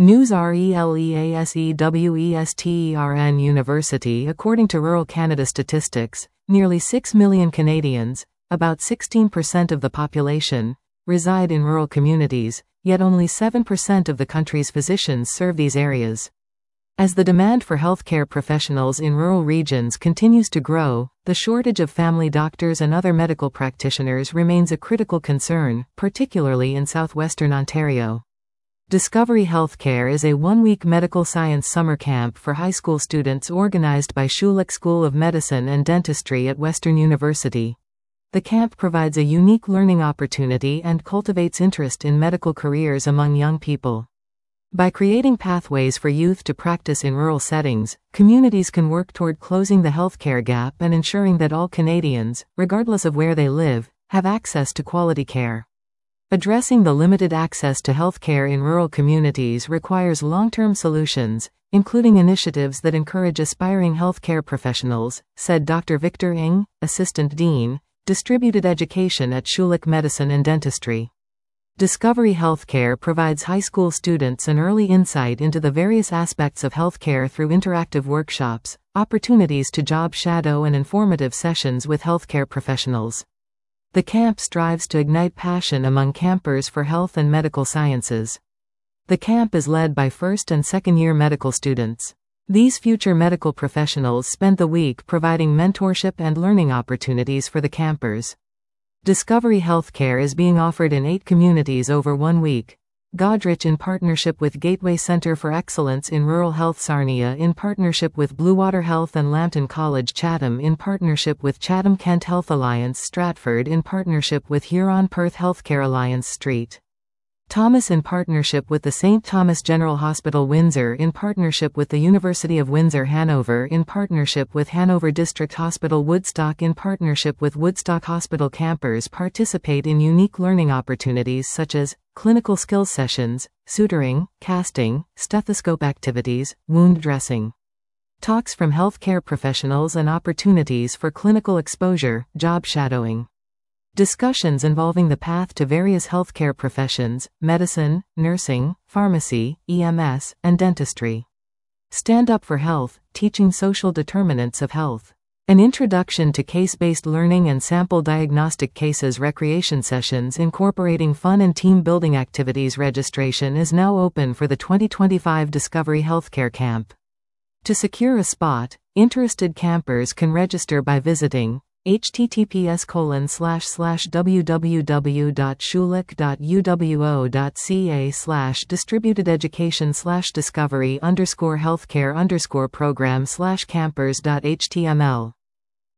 News RELEASEWESTERN University. According to Rural Canada statistics, nearly 6 million Canadians, about 16% of the population, reside in rural communities, yet only 7% of the country's physicians serve these areas. As the demand for healthcare professionals in rural regions continues to grow, the shortage of family doctors and other medical practitioners remains a critical concern, particularly in southwestern Ontario. Discovery Healthcare is a one-week medical science summer camp for high school students organized by Schulich School of Medicine and Dentistry at Western University. The camp provides a unique learning opportunity and cultivates interest in medical careers among young people. By creating pathways for youth to practice in rural settings, communities can work toward closing the healthcare gap and ensuring that all Canadians, regardless of where they live, have access to quality care. Addressing the limited access to healthcare in rural communities requires long-term solutions, including initiatives that encourage aspiring healthcare professionals, said Dr. Victor Ng, Assistant Dean, Distributed Education at Schulich Medicine and Dentistry. Discovery Healthcare provides high school students an early insight into the various aspects of healthcare through interactive workshops, opportunities to job shadow, and informative sessions with healthcare professionals. The camp strives to ignite passion among campers for health and medical sciences. The camp is led by first and second-year medical students. These future medical professionals spend the week providing mentorship and learning opportunities for the campers. Discovery Healthcare is being offered in 8 communities over 1 week. Godrich in partnership with Gateway Centre for Excellence in Rural Health, Sarnia in partnership with Bluewater Health, and Lambton College Chatham in partnership with Chatham Kent Health Alliance, Stratford in partnership with Huron Perth Healthcare Alliance, St. Thomas in partnership with the St. Thomas General Hospital, Windsor in partnership with the University of Windsor, Hanover in partnership with Hanover District Hospital, Woodstock in partnership with Woodstock Hospital. Campers participate in unique learning opportunities such as clinical skills sessions, suturing, casting, stethoscope activities, wound dressing. Talks from healthcare professionals and opportunities for clinical exposure, job shadowing. Discussions involving the path to various healthcare professions, medicine, nursing, pharmacy, EMS, and dentistry. Stand Up for Health, Teaching Social Determinants of Health. An introduction to case-based learning and sample diagnostic cases. Recreation sessions incorporating fun and team-building activities. Registration is now open for the 2025 Discovery Healthcare Camp. To secure a spot, interested campers can register by visiting https://www.schulich.uwo.ca/distributededucation/discovery_healthcare_program/campers.html